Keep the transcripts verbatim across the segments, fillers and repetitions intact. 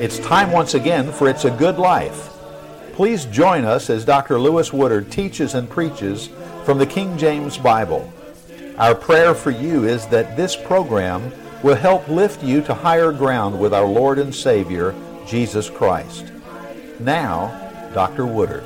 It's time once again for It's a Good Life. Please join us as Doctor Lewis Woodard teaches and preaches from the King James Bible. Our prayer for you is that this program will help lift you to higher ground with our Lord and Savior, Jesus Christ. Now, Doctor Woodard.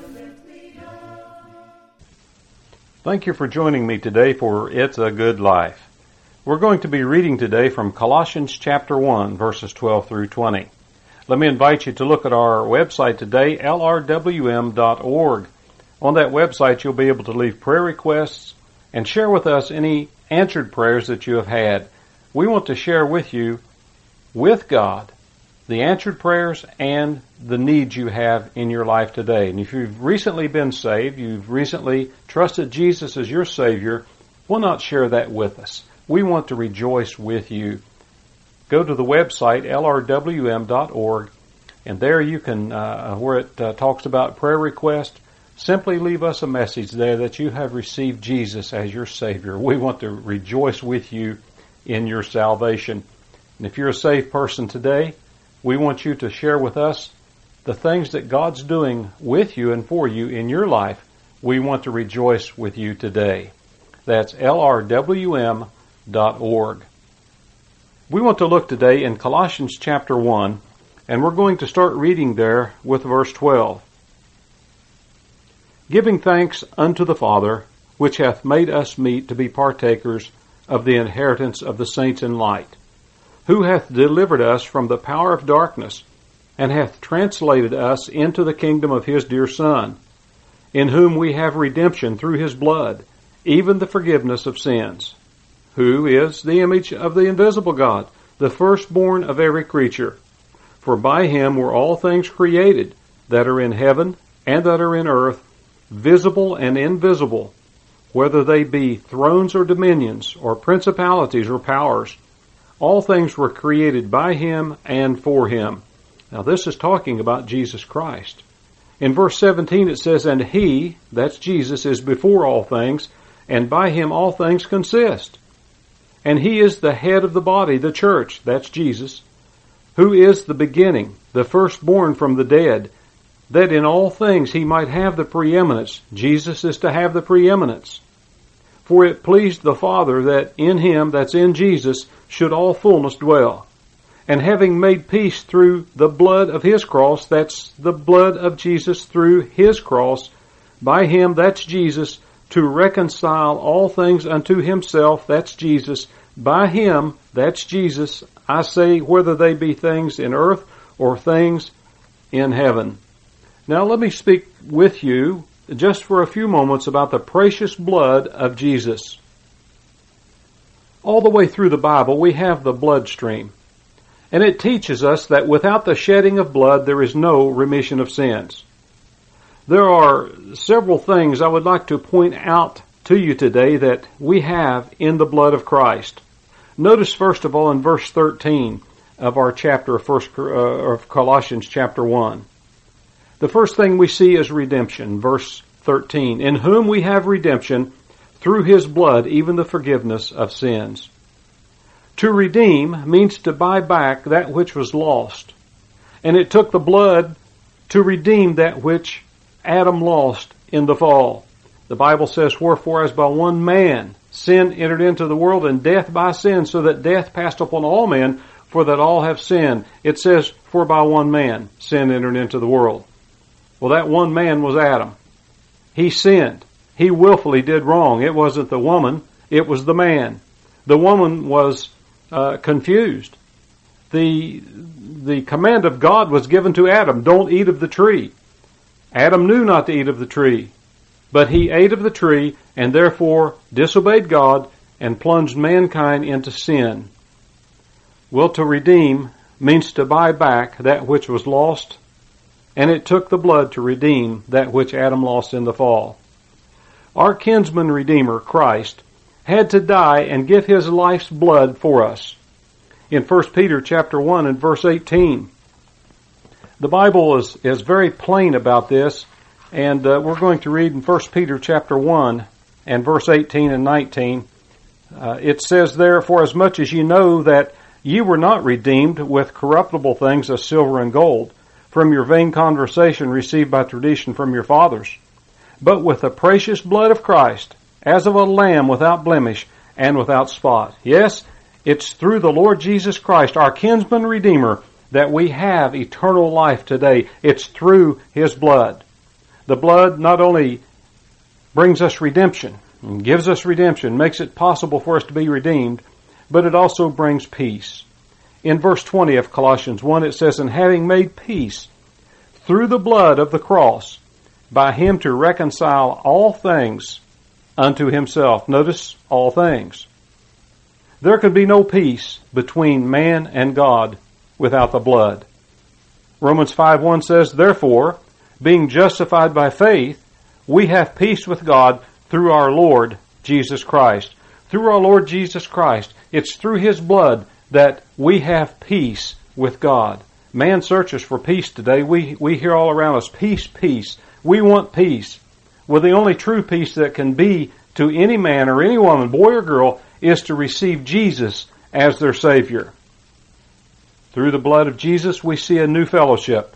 Thank you for joining me today for It's a Good Life. We're going to be reading today from Colossians chapter one, verses twelve through twenty. Let me invite you to look at our website today, L R W M dot org. On that website, you'll be able to leave prayer requests and share with us any answered prayers that you have had. We want to share with you, with God, the answered prayers and the needs you have in your life today. And if you've recently been saved, you've recently trusted Jesus as your Savior, why not share that with us? We want to rejoice with you. Go to the website, L R W M dot org, and there you can, uh, where it uh, talks about prayer requests, simply leave us a message there that you have received Jesus as your Savior. We want to rejoice with you in your salvation. And if you're a saved person today, we want you to share with us the things that God's doing with you and for you in your life. We want to rejoice with you today. That's L R W M dot org. We want to look today in Colossians chapter one, and we're going to start reading there with verse twelve. Giving thanks unto the Father, which hath made us meet to be partakers of the inheritance of the saints in light, who hath delivered us from the power of darkness, and hath translated us into the kingdom of his dear Son, in whom we have redemption through his blood, even the forgiveness of sins, who is the image of the invisible God, the firstborn of every creature. For by him were all things created, that are in heaven and that are in earth, visible and invisible, whether they be thrones or dominions, or principalities or powers. All things were created by him and for him. Now this is talking about Jesus Christ. In verse seventeen it says, And he, that's Jesus, is before all things, and by him all things consist. And he is the head of the body, the church, that's Jesus, who is the beginning, the firstborn from the dead, that in all things he might have the preeminence. Jesus is to have the preeminence. For it pleased the Father that in him, that's in Jesus, should all fullness dwell. And having made peace through the blood of his cross, that's the blood of Jesus through his cross, by him, that's Jesus, to reconcile all things unto himself, that's Jesus, by him, that's Jesus, I say, whether they be things in earth or things in heaven. Now let me speak with you just for a few moments about the precious blood of Jesus. All the way through the Bible, we have the bloodstream. And it teaches us that without the shedding of blood, there is no remission of sins. There are several things I would like to point out to you today that we have in the blood of Christ. Notice first of all in verse thirteen of our chapter of, first, uh, of Colossians chapter one. The first thing we see is redemption, verse thirteen. In whom we have redemption through his blood, even the forgiveness of sins. To redeem means to buy back that which was lost. And it took the blood to redeem that which Adam lost in the fall. The Bible says, Wherefore as by one man sin entered into the world, and death by sin, so that death passed upon all men, for that all have sinned. It says, For by one man sin entered into the world. Well, that one man was Adam. He sinned. He willfully did wrong. It wasn't the woman, it was the man. The woman was uh, confused. The, the command of God was given to Adam, don't eat of the tree. Adam knew not to eat of the tree, but he ate of the tree and therefore disobeyed God and plunged mankind into sin. Well, to redeem means to buy back that which was lost, and it took the blood to redeem that which Adam lost in the fall. Our kinsman redeemer, Christ, had to die and give his life's blood for us. In First Peter chapter one and verse eighteen, the Bible is, is very plain about this, and uh, we're going to read in First Peter chapter one and verse eighteen and nineteen. Uh, it says there, For as much as ye know that Ye were not redeemed with corruptible things as silver and gold, from your vain conversation received by tradition from your fathers, but with the precious blood of Christ, as of a lamb without blemish and without spot. Yes, it's through the Lord Jesus Christ, our kinsman redeemer, that we have eternal life today. It's through His blood. The blood not only brings us redemption, and gives us redemption, makes it possible for us to be redeemed, but it also brings peace. In verse twenty of Colossians one, it says, "And having made peace through the blood of the cross, by Him to reconcile all things unto Himself." Notice, all things. There could be no peace between man and God without the blood. Romans five one says, "Therefore, being justified by faith, we have peace with God through our Lord Jesus Christ." Through our Lord Jesus Christ. It's through His blood that we have peace with God. Man searches for peace today. We, we hear all around us, peace, peace. We want peace. Well, the only true peace that can be to any man or any woman, boy or girl, is to receive Jesus as their Savior. Through the blood of Jesus, we see a new fellowship.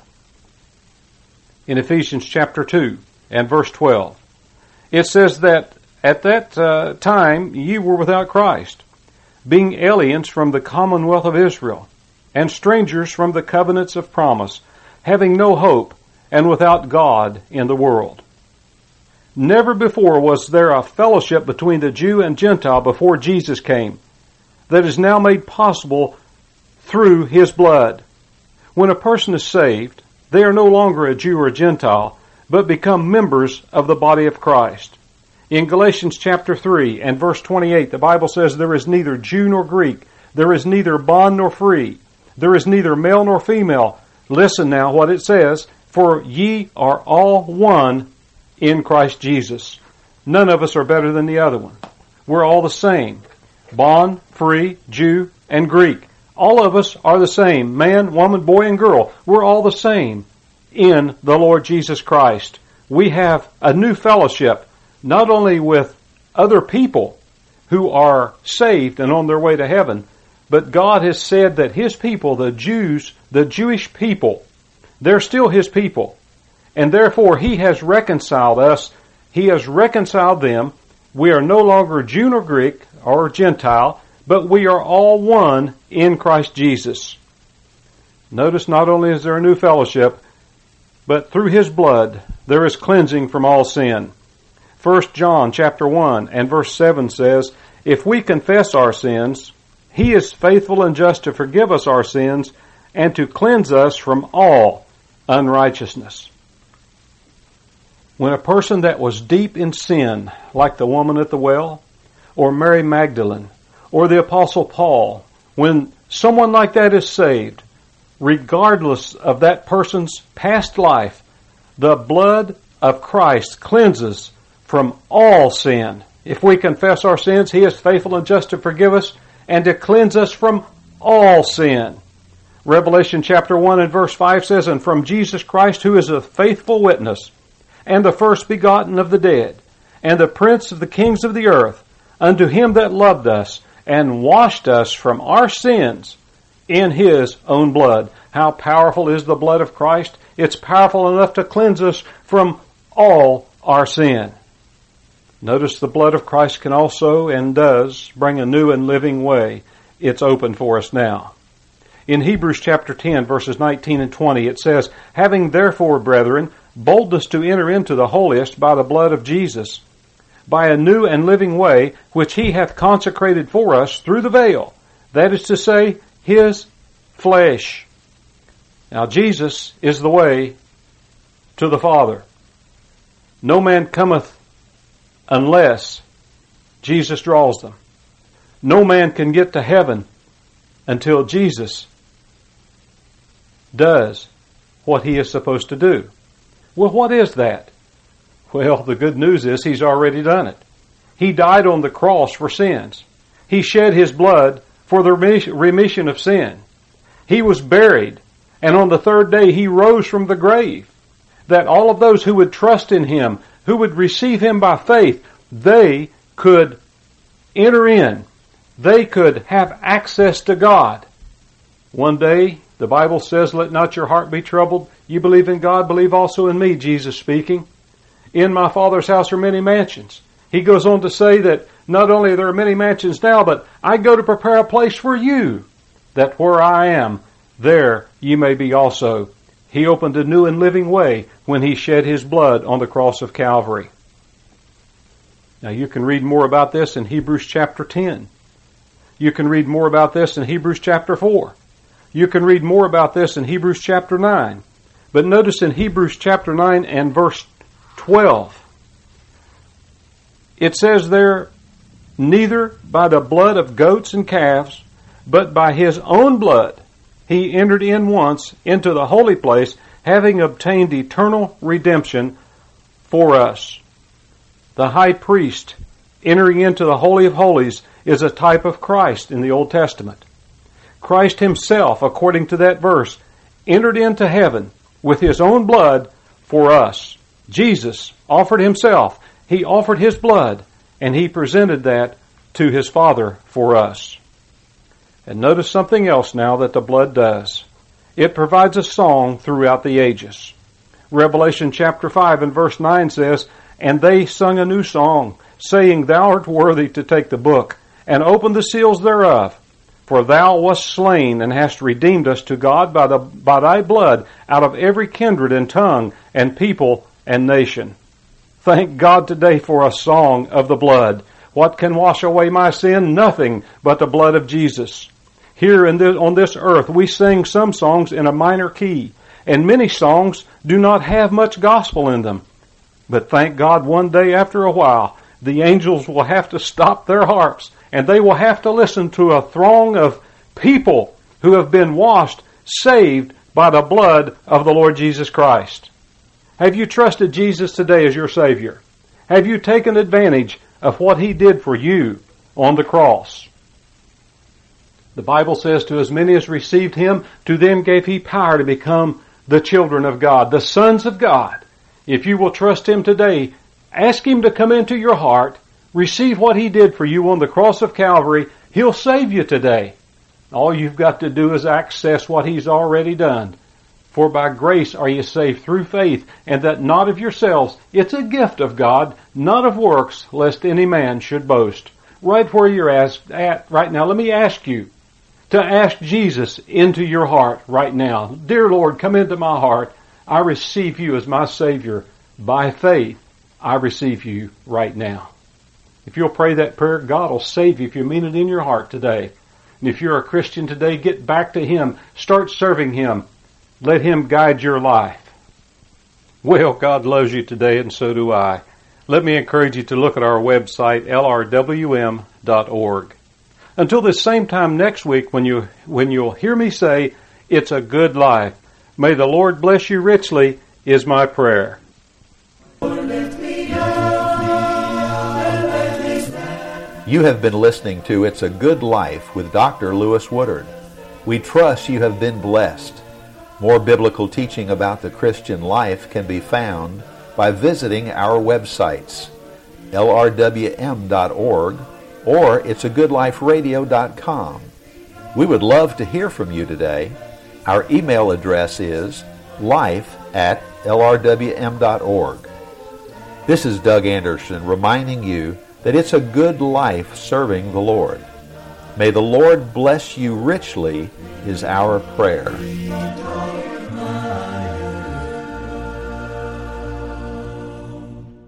In Ephesians chapter two and verse twelve, it says that at that uh, time ye were without Christ, being aliens from the commonwealth of Israel, and strangers from the covenants of promise, having no hope, and without God in the world. Never before was there a fellowship between the Jew and Gentile before Jesus came that is now made possible through His blood. When a person is saved, they are no longer a Jew or a Gentile, but become members of the body of Christ. In Galatians chapter three and verse twenty-eight, the Bible says, "There is neither Jew nor Greek, there is neither bond nor free, there is neither male nor female." Listen now what it says, "For ye are all one in Christ Jesus." None of us are better than the other one. We're all the same. Bond, free, Jew, and Greek. All of us are the same. Man, woman, boy, and girl. We're all the same in the Lord Jesus Christ. We have a new fellowship, not only with other people who are saved and on their way to heaven, but God has said that His people, the Jews, the Jewish people, they're still His people. And therefore He has reconciled us. He has reconciled them. We are no longer Jew nor Greek or Gentile, but we are all one in Christ Jesus. Notice not only is there a new fellowship, but through His blood there is cleansing from all sin. First John chapter one and verse seven says, "If we confess our sins, He is faithful and just to forgive us our sins and to cleanse us from all unrighteousness." When a person that was deep in sin, like the woman at the well, or Mary Magdalene, or the Apostle Paul, when someone like that is saved, regardless of that person's past life, the blood of Christ cleanses from all sin. If we confess our sins, He is faithful and just to forgive us and to cleanse us from all sin. Revelation chapter one and verse five says, "And from Jesus Christ, who is a faithful witness, and the first begotten of the dead, and the prince of the kings of the earth, unto Him that loved us, and washed us from our sins in His own blood." How powerful is the blood of Christ? It's powerful enough to cleanse us from all our sin. Notice the blood of Christ can also and does bring a new and living way. It's open for us now. In Hebrews chapter ten, verses nineteen and twenty, it says, "Having therefore, brethren, boldness to enter into the holiest by the blood of Jesus, by a new and living way, which He hath consecrated for us through the veil, that is to say, His flesh." Now Jesus is the way to the Father. No man cometh unless Jesus draws them. No man can get to heaven until Jesus does what He is supposed to do. Well, what is that? Well, the good news is He's already done it. He died on the cross for sins. He shed His blood for the remission of sin. He was buried, and on the third day He rose from the grave, that all of those who would trust in Him, who would receive Him by faith, they could enter in. They could have access to God. One day, the Bible says, let not your heart be troubled. You believe in God, believe also in me, Jesus speaking. In my Father's house are many mansions. He goes on to say that not only there are many mansions now, but I go to prepare a place for you, that where I am, there you may be also. He opened a new and living way when he shed his blood on the cross of Calvary. Now you can read more about this in Hebrews chapter ten. You can read more about this in Hebrews chapter four. You can read more about this in Hebrews chapter nine. But notice in Hebrews chapter nine and verse twelve, it says there, neither by the blood of goats and calves, but by his own blood he entered in once into the holy place, having obtained eternal redemption for us. The high priest entering into the Holy of Holies is a type of Christ in the Old Testament. Christ himself, according to that verse, entered into heaven with his own blood for us. Jesus offered himself. He offered his blood, and he presented that to his Father for us. And notice something else now that the blood does. It provides a song throughout the ages. Revelation chapter five and verse nine says, and they sung a new song, saying, thou art worthy to take the book, and open the seals thereof. For thou wast slain, and hast redeemed us to God by, the, by thy blood out of every kindred and tongue and people and nation. Thank God today for a song of the blood. What can wash away my sin? Nothing but the blood of Jesus. Here in this, on this earth, we sing some songs in a minor key, and many songs do not have much gospel in them. But thank God, one day after a while, the angels will have to stop their harps, and they will have to listen to a throng of people who have been washed, saved by the blood of the Lord Jesus Christ. Have you trusted Jesus today as your Savior? Have you taken advantage of what he did for you on the cross? The Bible says, to as many as received him, to them gave he power to become the children of God, the sons of God. If you will trust him today, ask him to come into your heart, receive what he did for you on the cross of Calvary. He'll save you today. All you've got to do is access what he's already done. For by grace are you saved through faith, and that not of yourselves. It's a gift of God, not of works, lest any man should boast. Right where you're at right now, let me ask you to ask Jesus into your heart right now. Dear Lord, come into my heart. I receive you as my Savior. By faith, I receive you right now. If you'll pray that prayer, God will save you if you mean it in your heart today. And if you're a Christian today, get back to him. Start serving him. Let him guide your life. Well, God loves you today, and so do I. Let me encourage you to look at our website, L R W M dot org. Until this same time next week, when you when you'll hear me say, it's a good life. May the Lord bless you richly, is my prayer. You have been listening to It's a Good Life with Doctor Lewis Woodard. We trust you have been blessed. More biblical teaching about the Christian life can be found by visiting our websites, L R W M dot org or it's a good life radio dot com. We would love to hear from you today. Our email address is life at L R W M dot org. This is Doug Anderson reminding you that it's a good life serving the Lord. May the Lord bless you richly is our prayer.